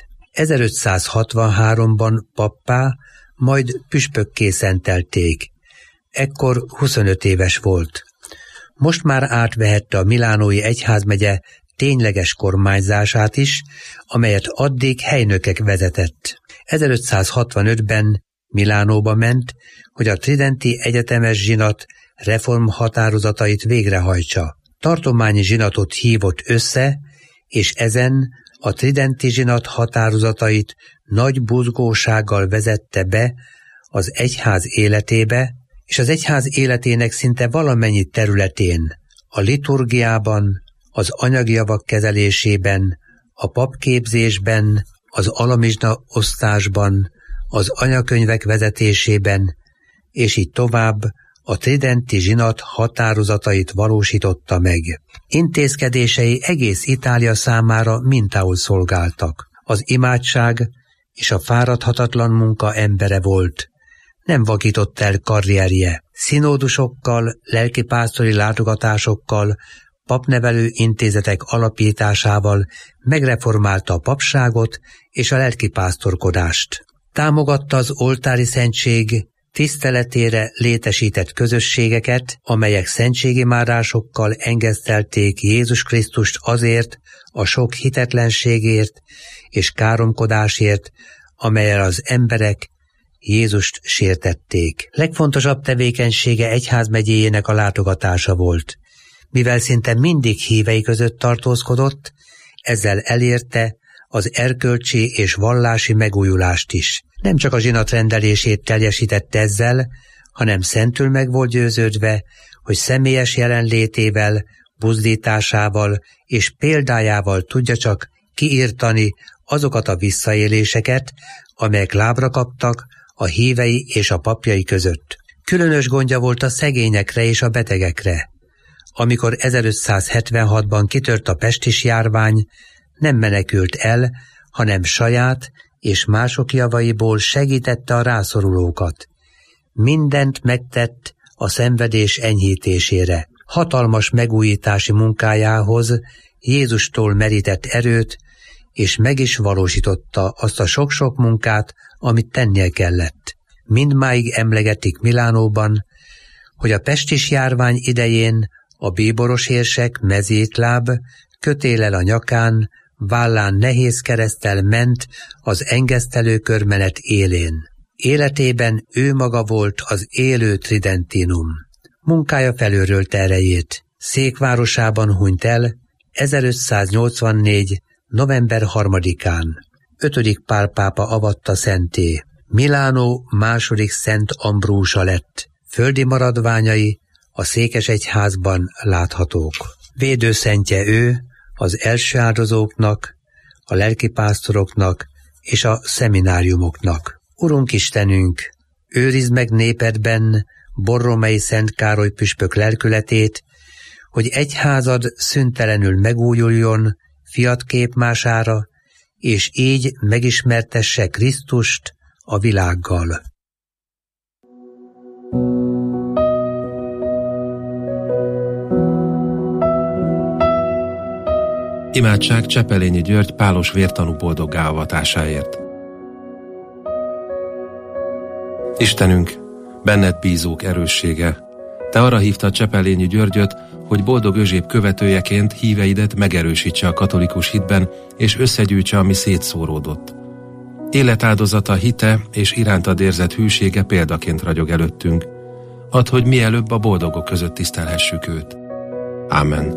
[SPEAKER 16] ezerötszázhatvanháromban pappá, majd püspökké szentelték. Ekkor huszonöt éves volt. Most már átvehette a milánói egyházmegye tényleges kormányzását is, amelyet addig helynökek vezetett. ezerötszázhatvanötben Milánóba ment, hogy a Tridenti Egyetemes Zsinat reformhatározatait végrehajtsa. Tartományi zsinatot hívott össze, és ezen a Tridenti Zsinat határozatait nagy buzgósággal vezette be az egyház életébe, és az egyház életének szinte valamennyi területén, a liturgiában, az anyagi javak kezelésében, a papképzésben, az alamizsna osztásban, az anyakönyvek vezetésében, és így tovább a tridenti zsinat határozatait valósította meg. Intézkedései egész Itália számára mintául szolgáltak. Az imádság és a fáradhatatlan munka embere volt. Nem vakított el karrierje. Szinódusokkal, lelkipásztori látogatásokkal, papnevelő intézetek alapításával megreformálta a papságot és a lelkipásztorkodást. Támogatta az oltári szentség tiszteletére létesített közösségeket, amelyek szentségimádásokkal engesztelték Jézus Krisztust azért, a sok hitetlenségért és káromkodásért, amellyel az emberek Jézust sértették. Legfontosabb tevékenysége egyházmegyéjének a látogatása volt. Mivel szinte mindig hívei között tartózkodott, ezzel elérte az erkölcsi és vallási megújulást is. Nem csak a zsinat rendelését teljesítette ezzel, hanem szentül meg volt győződve, hogy személyes jelenlétével, buzdításával és példájával tudja csak kiírtani azokat a visszaéléseket, amelyek lábra kaptak a hívei és a papjai között. Különös gondja volt a szegényekre és a betegekre. Amikor ezerötszázhetvenhatban kitört a pestis járvány, nem menekült el, hanem saját és mások javaiból segítette a rászorulókat. Mindent megtett a szenvedés enyhítésére. Hatalmas megújítási munkájához Jézustól merített erőt, és meg is valósította azt a sok-sok munkát, amit tennie kellett. Mindmáig emlegetik Milánóban, hogy a pestis járvány idején a bíboros érsek mezítláb, kötéllel a nyakán, vállán nehéz kereszttel ment az engesztelő körmenet élén. Életében ő maga volt az élő tridentinum. Munkája felőrölte erejét. Székvárosában hunyt el ezerötszáznyolcvannégy. november harmadikán. Ötödik Pál pápa avatta szenté. Milánó második Szent Ambrúsa lett. Földi maradványai a székesegyházban láthatók. Védőszentje ő az első áldozóknak, a lelkipásztoroknak és a szemináriumoknak. Urunk Istenünk, őrizd meg népedben Borromei Szent Károly püspök lelkületét, hogy egyházad szüntelenül megújuljon fiat képmására, és így megismertesse Krisztust a világgal.
[SPEAKER 17] Imádság Csepelényi György pálos vértanú boldoggá avatásáért. Istenünk, benned bízók erőssége, te arra hívtad Csepelényi Györgyöt, hogy boldog özséb követőjeként híveidet megerősítse a katolikus hitben, és összegyűjtse, ami szétszóródott. Életáldozata, hite és irántad érzett hűsége példaként ragyog előttünk. Add, hogy mielőbb a boldogok között tisztelhessük őt. Ámen.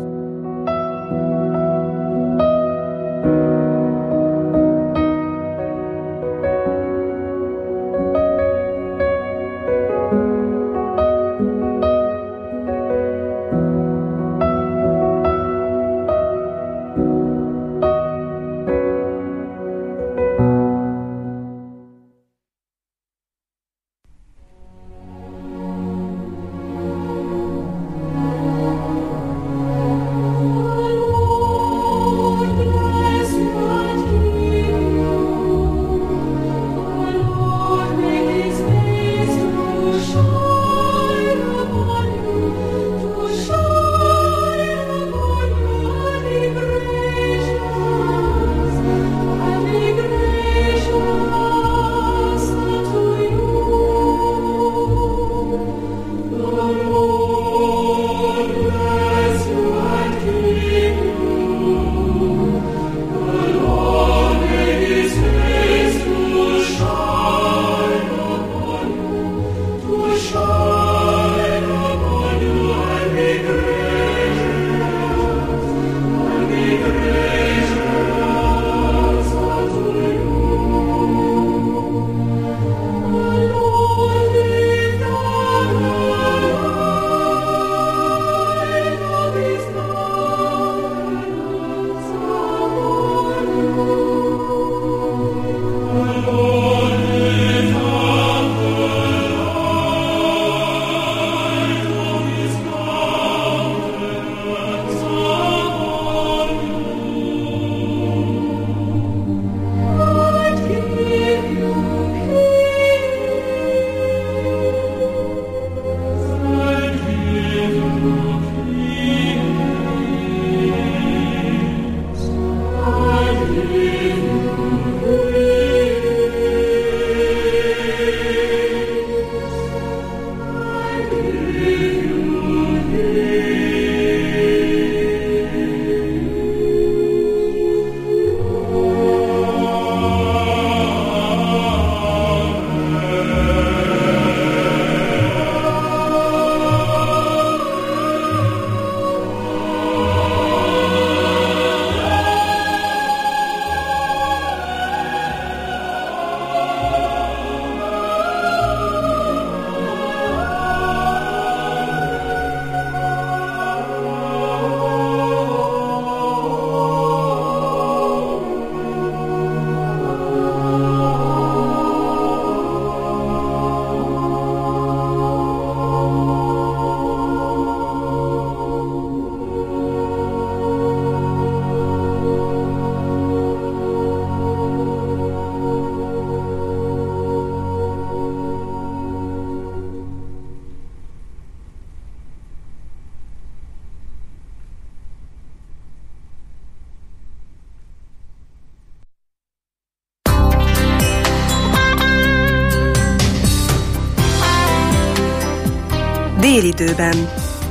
[SPEAKER 18] Délidőben.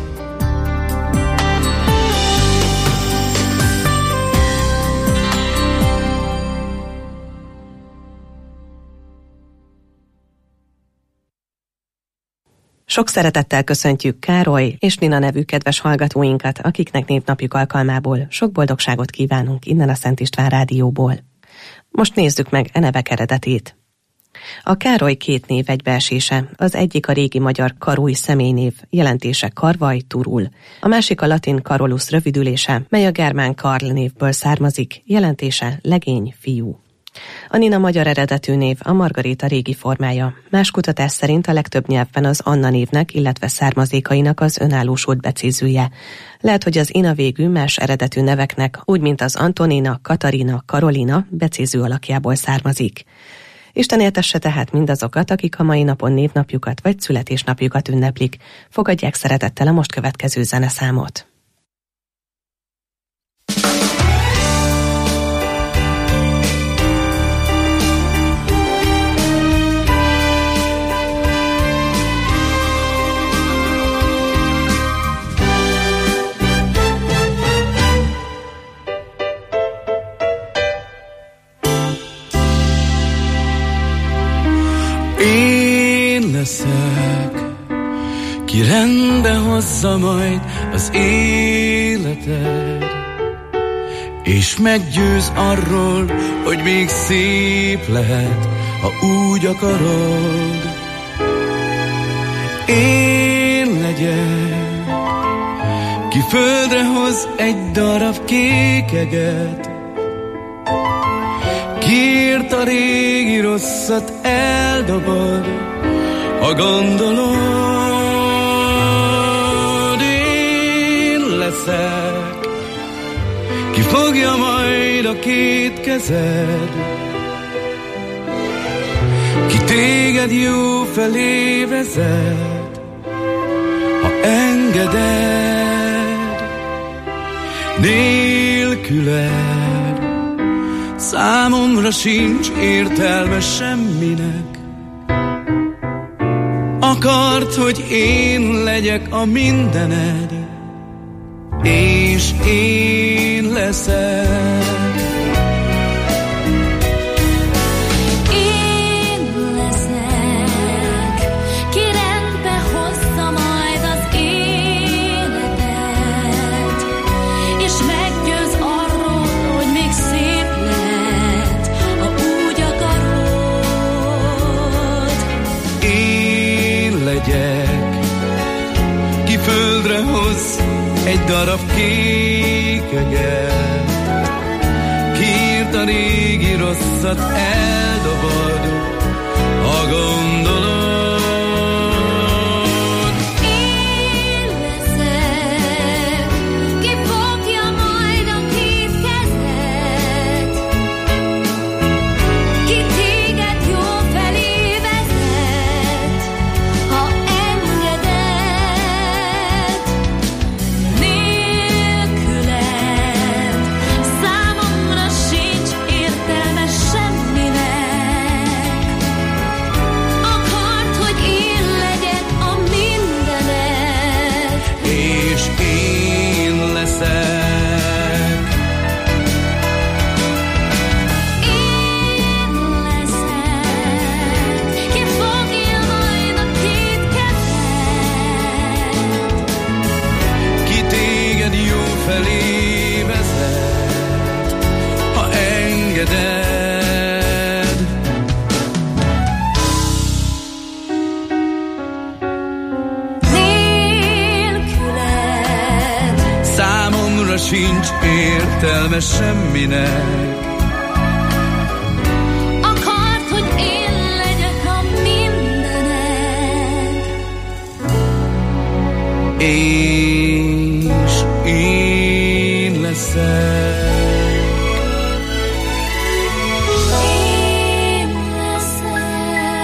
[SPEAKER 9] Sok szeretettel köszöntjük Károly és Nina nevű kedves hallgatóinkat, akiknek névnapjuk alkalmából sok boldogságot kívánunk innen a Szent István Rádióból. Most nézzük meg e nevek eredetét. A Károly két név egybeesése, az egyik a régi magyar Karóly személynév, jelentése Karvaj, Turul, a másik a latin Carolus rövidülése, mely a germán Karl névből származik, jelentése legény, fiú. A Nina magyar eredetű név a Margaréta régi formája. Más kutatás szerint a legtöbb nyelvben az Anna névnek, illetve származékainak az önállósult becézője. Lehet, hogy az Ina végű más eredetű neveknek, úgy mint az Antonina, Katarina, Karolina becéző alakjából származik. Isten éltesse tehát mindazokat, akik a mai napon névnapjukat vagy születésnapjukat ünneplik. Fogadják szeretettel a most következő zeneszámot.
[SPEAKER 19] Én leszek, ki rendbe hozza majd az életed, és meggyőz arról, hogy még szép lehet, ha úgy akarod. Én legyek, ki földre hoz egy darab kékeget, kiírt a régi rosszat eldobod, ha gondolod. Én leszek, ki fogja majd a két kezed, ki téged jó felé vezet, ha engeded. Nélküled számomra sincs értelme semminek. Akart, hogy én legyek a mindened, és én leszek. Ki földre hoz egy darab kékeget, kiírt a régi rosszat eldobod, ha gondolod.
[SPEAKER 20] Én leszek, ki fogja majd a két kezed, ki téged jó felé vezet, ha engeded. Nélküled számomra sincs értelme semminek. Akart, hogy én legyek a mindened,
[SPEAKER 19] És én leszek.
[SPEAKER 20] én leszek, ki fogja majd a két kezed,
[SPEAKER 19] Ki téged jó felé vezet, ha engeded.
[SPEAKER 20] nélküled
[SPEAKER 19] Számomra sincs értelme semminek.
[SPEAKER 20] akart, hogy én legyek a mindened.
[SPEAKER 19] És én leszek.
[SPEAKER 20] Én leszek.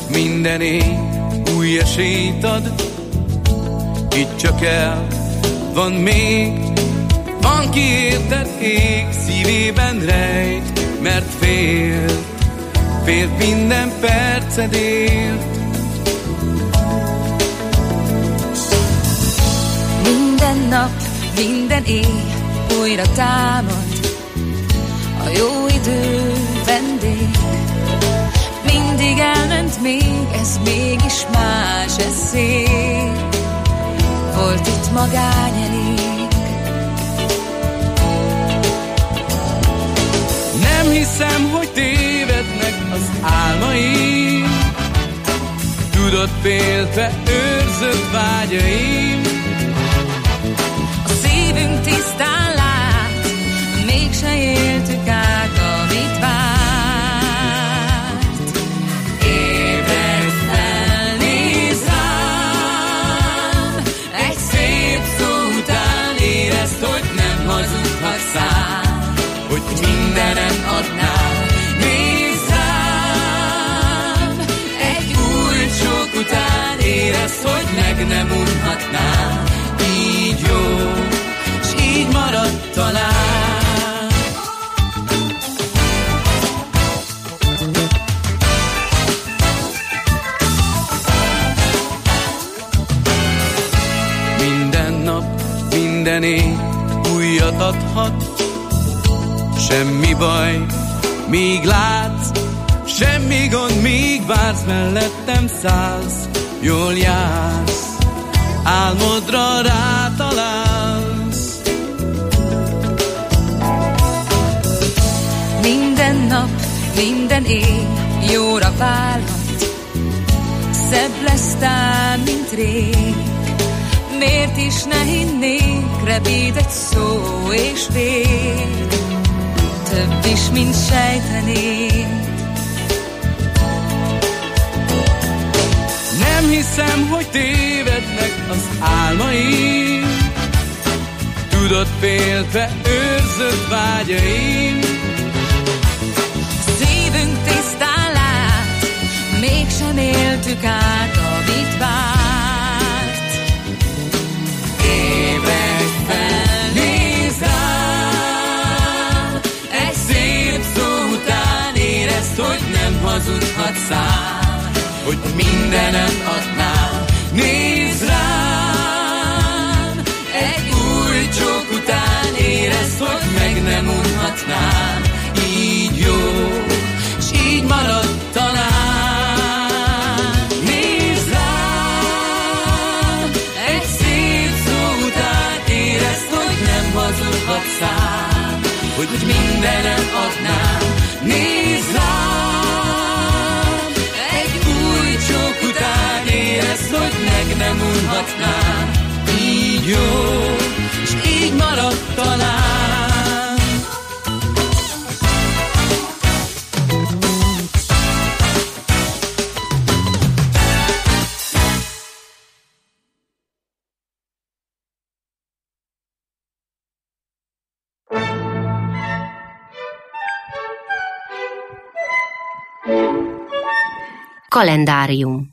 [SPEAKER 19] minden éj új esélyt ad. Itt csak el van még, van ki érted ég, szívében rejt, mert fél, fél minden percedért.
[SPEAKER 20] Minden nap, minden éj újra támad, a jó idő vendég. Mindig elment még, ez mégis más, ez szép. Volt itt magány elég.
[SPEAKER 19] Nem hiszem, hogy tévednek az álmaim, tudod féltve őrzött vágyaim.
[SPEAKER 20] A szívünk tisztán lát, mégse éltük át, amit várt. Ébredj fel, nézz rám, egy szép szó után érezd, hogy nem hazudhatsz rám, hogy mindenen adnál. Nézz rám, egy új csók után érezd, hogy meg nem unhatnál. Így jó, s így maradt talán.
[SPEAKER 19] Minden nap, minden éj újat adhat. Semmi baj, míg látsz, semmi gond, míg vársz, mellettem szállsz, jól jársz, álmodra rátalálsz.
[SPEAKER 20] Minden nap, minden éj jóra válhat, szebb lesz tán, mint rég. Miért is ne hinnék, repít egy szó és vég, több is, mint sejtenék.
[SPEAKER 19] Nem hiszem, hogy tévednek az álmaim, tudod féltve őrzött vágyaim.
[SPEAKER 20] Szívünk tisztán lát, mégsem éltük át, amit várt. Ébredj fel, nézz rám, egy szép szó után érezd, hogy nem hazudhatsz rám, hogy mindenem adnál. Nézz rám, egy új csók után érezd, hogy meg nem unhatnám. Így jó, s így maradt talán. Nézz rám, egy szép szó után érezd, hogy nem hazudhatsz rám, hogy mindenem adnám. Nézz rám, egy új csók után érezd, hogy meg nem unhatnám. Így jó, s így maradt talán.
[SPEAKER 9] Kalendárium.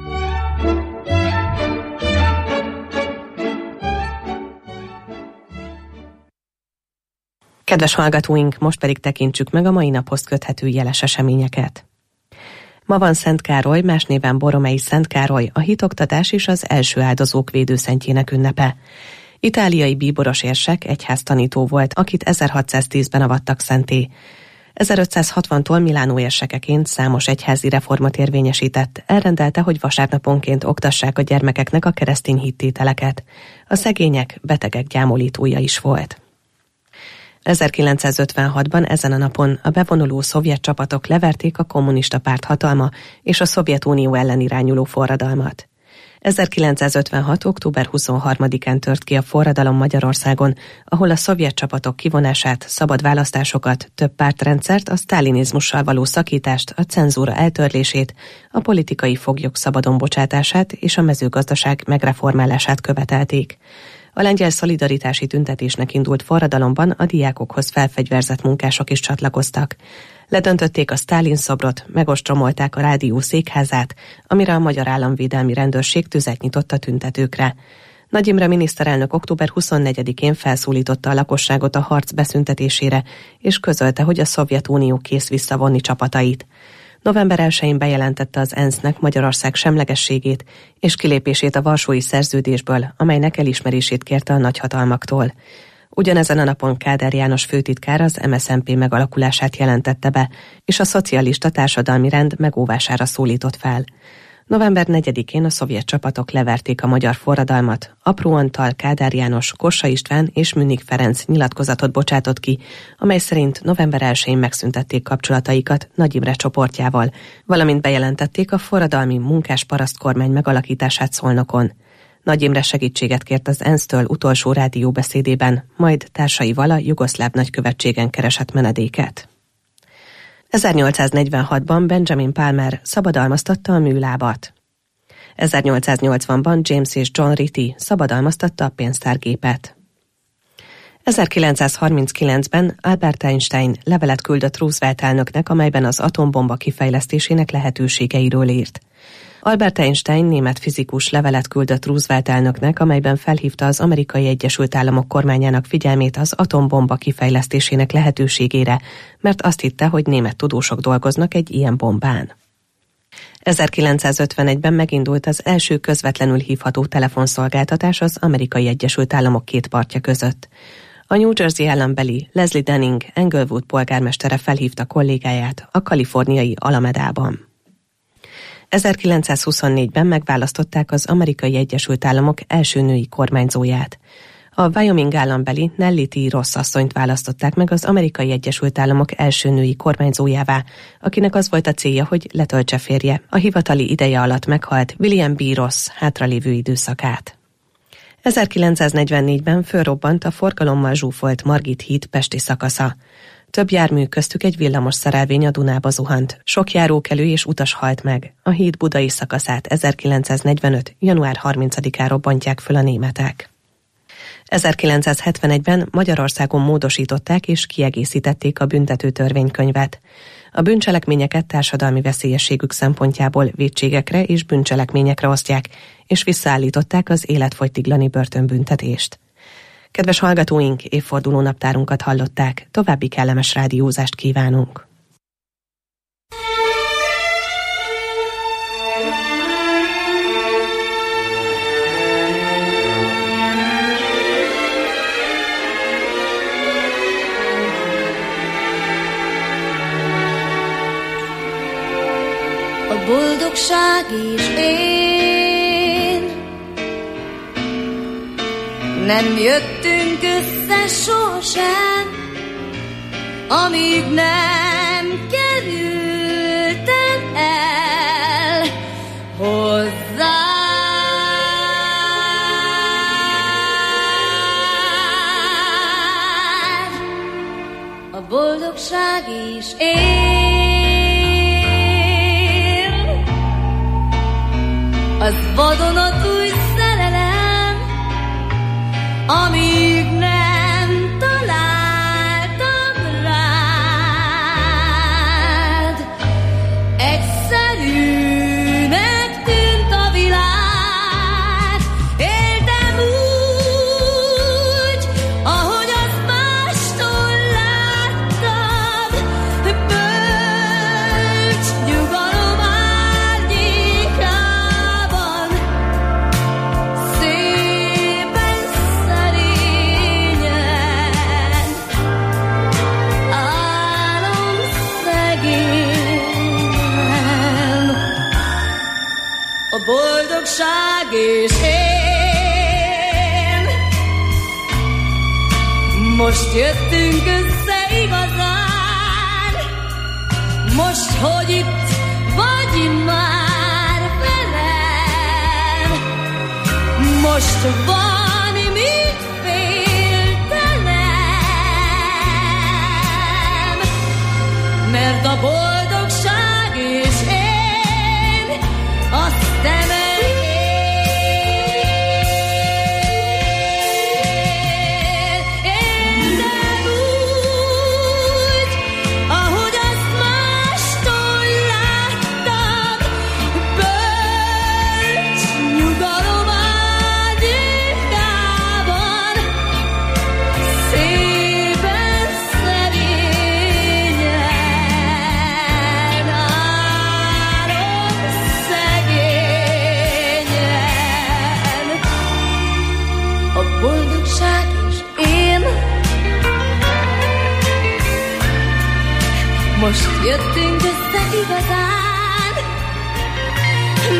[SPEAKER 9] Kedves hallgatóink, most pedig tekintsük meg a mai naphoz köthető jeles eseményeket. Ma van Szent Károly, más néven Borromei Szent Károly, a hitoktatás és az első áldozók védőszentjének ünnepe. Itáliai bíboros érsek, egyháztanító volt, akit ezerhatszáztízben avattak szentté. ezerötszázhatvantól Milánó érsekeként számos egyházi reformot érvényesített, elrendelte, hogy vasárnaponként oktassák a gyermekeknek a keresztény hittételeket. A szegények, betegek gyámolítója is volt. ezerkilencszázötvenhatban ezen a napon a bevonuló szovjet csapatok leverték a kommunista párt hatalma és a Szovjetunió ellen irányuló forradalmat. ezerkilencszázötvenhat. október huszonharmadikán tört ki a forradalom Magyarországon, ahol a szovjet csapatok kivonását, szabad választásokat, több pártrendszert, a sztálinizmussal való szakítást, a cenzúra eltörlését, a politikai foglyok szabadon bocsátását és a mezőgazdaság megreformálását követelték. A lengyel szolidaritási tüntetésnek indult forradalomban a diákokhoz felfegyverzett munkások is csatlakoztak. Ledöntötték a Sztálin szobrot, megostromolták a rádió székházát, amire a Magyar Államvédelmi Rendőrség tüzet nyitott a tüntetőkre. Nagy Imre miniszterelnök október huszonnegyedikén felszólította a lakosságot a harc beszüntetésére, és közölte, hogy a Szovjetunió kész visszavonni csapatait. november elsején bejelentette az ENSZ-nek Magyarország semlegességét és kilépését a Varsói Szerződésből, amelynek elismerését kérte a nagyhatalmaktól. Ugyanezen a napon Kádár János főtitkár az em es zé en pé megalakulását jelentette be, és a szocialista társadalmi rend megóvására szólított fel. november negyedikén a szovjet csapatok leverték a magyar forradalmat. Apró Antal, Kádár János, Kossa István és Münnig Ferenc nyilatkozatot bocsátott ki, amely szerint november elsején megszüntették kapcsolataikat Nagy Imre csoportjával, valamint bejelentették a forradalmi munkás-paraszt kormány megalakítását Szolnokon. Nagy Imre segítséget kért az ENSZ-től utolsó rádióbeszédében, majd társaival a jugoszláv nagykövetségen keresett menedéket. ezernyolcszáznegyvenhatban Benjamin Palmer szabadalmaztatta a műlábat. ezernyolcszáznyolcvanban James és John Ritty szabadalmaztatta a pénztárgépet. ezerkilencszázharminckilencben Albert Einstein levelet küldött Roosevelt elnöknek, amelyben az atombomba kifejlesztésének lehetőségeiről írt. Albert Einstein német fizikus levelet küldött Roosevelt elnöknek, amelyben felhívta az Amerikai Egyesült Államok kormányának figyelmét az atombomba kifejlesztésének lehetőségére, mert azt hitte, hogy német tudósok dolgoznak egy ilyen bombán. ezerkilencszázötvenegyben megindult az első közvetlenül hívható telefonszolgáltatás az Amerikai Egyesült Államok két partja között. A New Jersey állambeli Leslie Denning Englewood polgármestere felhívta kollégáját a kaliforniai Alamedában. ezerkilencszázhuszonnégyben megválasztották az Amerikai Egyesült Államok első női kormányzóját. A Wyoming állambeli Nellie T. Ross asszonyt választották meg az Amerikai Egyesült Államok első női kormányzójává, akinek az volt a célja, hogy letöltse férje a hivatali ideje alatt meghalt William B. Ross hátralévő időszakát. ezerkilencszáznegyvennégyben fölrobbant a forgalommal zsúfolt Margit híd pesti szakasza. Több jármű, köztük egy villamos szerelvény a Dunába zuhant. Sok járókelő és utas halt meg. A híd budai szakaszát ezerkilencszáznegyvenöt. január harmincadikán robbantják föl a németek. ezerkilencszázhetvenegyben Magyarországon módosították és kiegészítették a büntető törvénykönyvet. A bűncselekményeket társadalmi veszélyességük szempontjából vétségekre és bűncselekményekre osztják, és visszaállították az életfogytiglani börtönbüntetést. Kedves hallgatóink, évforduló naptárunkat hallották, további kellemes rádiózást kívánunk.
[SPEAKER 20] A boldogság és én nem jöttünk össze sosem, amíg nem kerültem el hozzád. A boldogság és én az vadonatúj szerelem, amíg nem találtam rád. Egyszerűnek tűnt a világ, éltem úgy, ahogy azt mástól láttam. Bölcs nyugalom árnyékában, szépen szerényen állom szegényen. A boldogság és én most jöttünk össze igazán, most, hogy itt vagy már velem, most van mit féltenem, mert a boldogság és én azt emelném.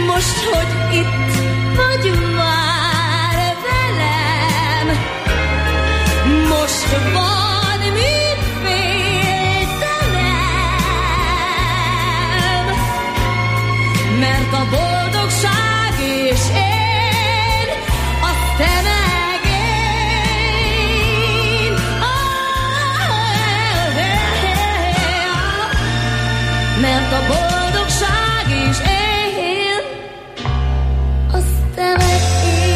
[SPEAKER 20] most, hogy itt vagy már velem, most van mit féltenem, mert a boldogság és én, azt te meg én. Mert a boldogság és én, azt te meg én.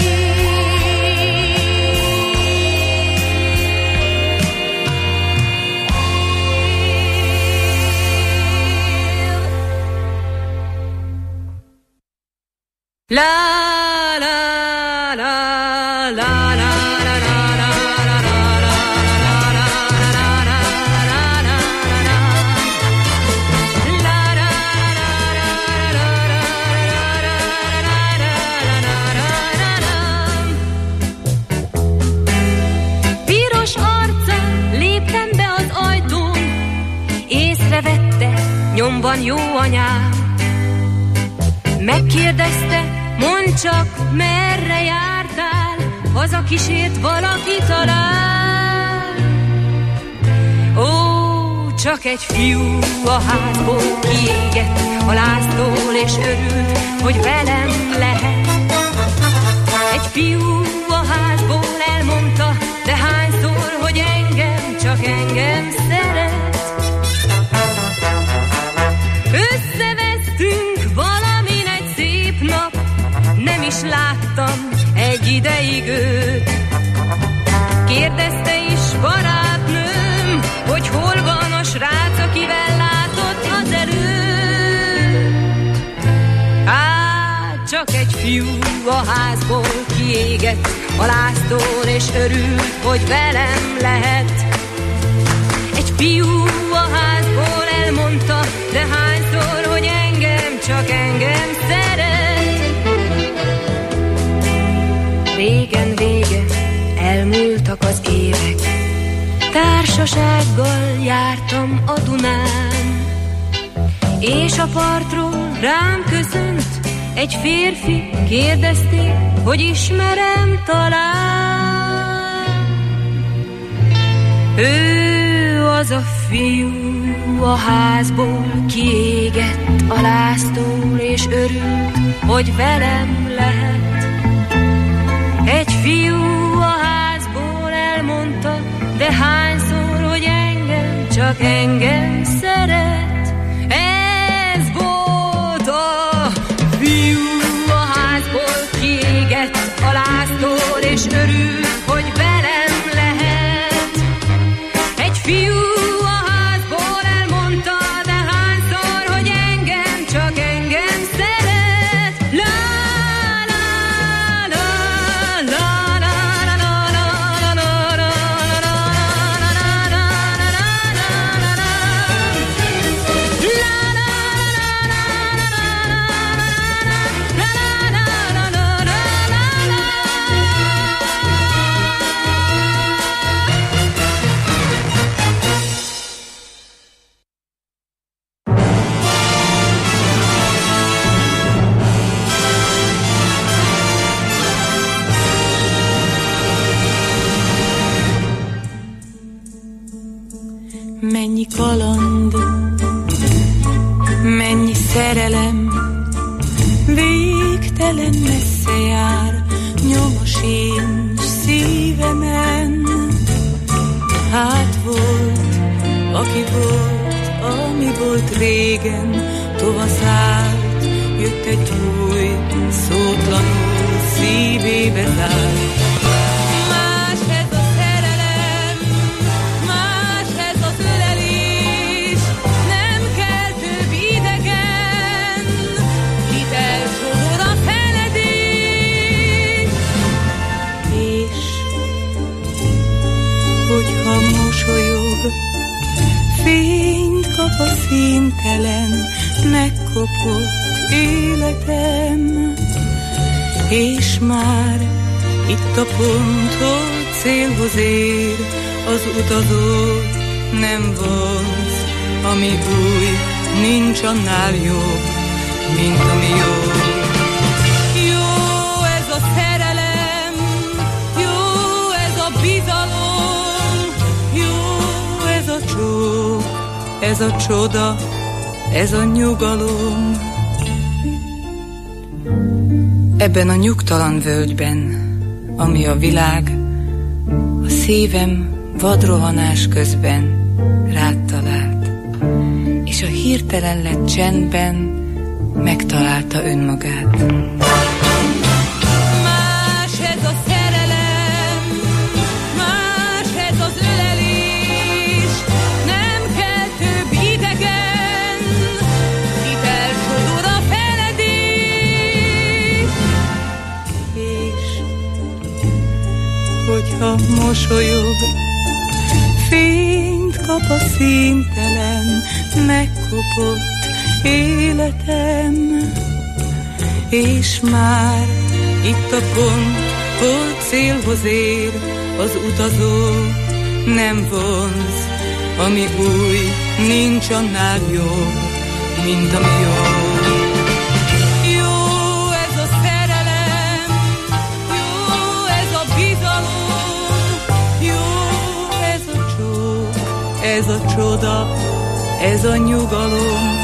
[SPEAKER 20] La la la la la la la la
[SPEAKER 18] nyomban jó anyám. Megkérdezte, mondd csak, merre jártál, haza kísért valaki talán. Ó, csak egy fiú a házból kiégett a láztól, és örült, hogy velem lehet. Egy fiú a házból elmondta, de hányszor, hogy engem, csak engem szeret. Összevesztünk valamin egy szép nap, nem is láttam egy ideig őt. Kérdezte is barátnőm, hogy hol van a srác, akivel látott az előtt. Á, csak egy fiú a házból kiégett a láztól, és örült, hogy velem lehet. Egy fiú a házból elmondta, de hányszor, hogy engem, csak engem szeret. Régen vége, elmúltak az évek, társasággal jártam a Dunán, és a partról rám köszönt egy férfi, kérdezték, hogy ismerem talán. Ő az a fiú a házból kiégett a láztól, és örült, hogy velem lehet. Egy fiú a házból elmondta, de hányszor, hogy engem, csak engem szeret. Ez volt a fiú a házból kiégett a láztól, és örült, hogy velem lehet. Egy fiú a házból elmondta, de hányszor, hogy engem, csak engem szeret. La
[SPEAKER 21] Mennyi kaland, mennyi szerelem, végtelen messze jár, nyoma sincs szívemen. Hát volt, aki volt, ami volt régen, tovaszált, jött egy új, szótlanul szívébe zárt. Hogyha mosolyog, fényt kap a színtelen, megkopott életem. És már itt a pont, hogy célhoz ér, az utazó nem vonz, ami új, nincs annál jobb, mint ami jó. ez a csoda, ez a nyugalom. Ebben a nyugtalan völgyben, ami a világ, a szívem vadrohanás közben rád talált, és a hirtelen lett csendben megtalálta önmagát. Más ez a szerelem, más ez az ölelés, nem kell több idegen, itt elsodor a feledés. És hogyha mosolyog, fényt kap a színtelen, megkopott életem, és már itt a pont, hol célhoz ér az utazó, nem vonz, ami új, nincs annál jobb, mint ami jó. Jó ez a szerelem, jó ez a bizalom, jó ez a csók, ez a csoda, ez a nyugalom.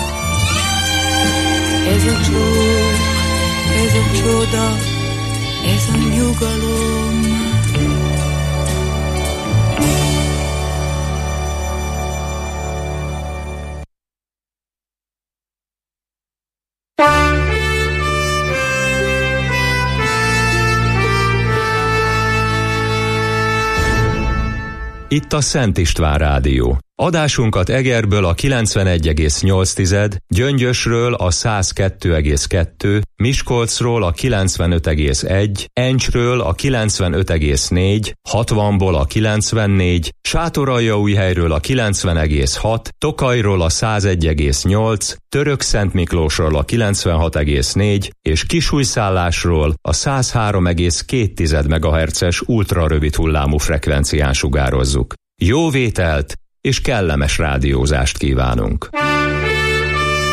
[SPEAKER 21] Ez a csók, ez a csoda, ez a nyugalom.
[SPEAKER 8] Itt a Szent István Rádió. Adásunkat Egerből a kilencvenegy egész nyolc, Gyöngyösről a száz kettő egész kettő, Miskolcról a kilencvenöt egész egy, Encsről a kilencvenöt egész négy, hatvanból a kilencvennégy, Sátoraljaújhelyről a kilencven egész hat, Tokajról a száz egy egész nyolc, Törökszentmiklósról a kilencvenhat egész négy és Kisújszállásról a száz három egész két megahertzes ultrarövid hullámú frekvencián sugározzuk. Jó vételt és kellemes rádiózást kívánunk!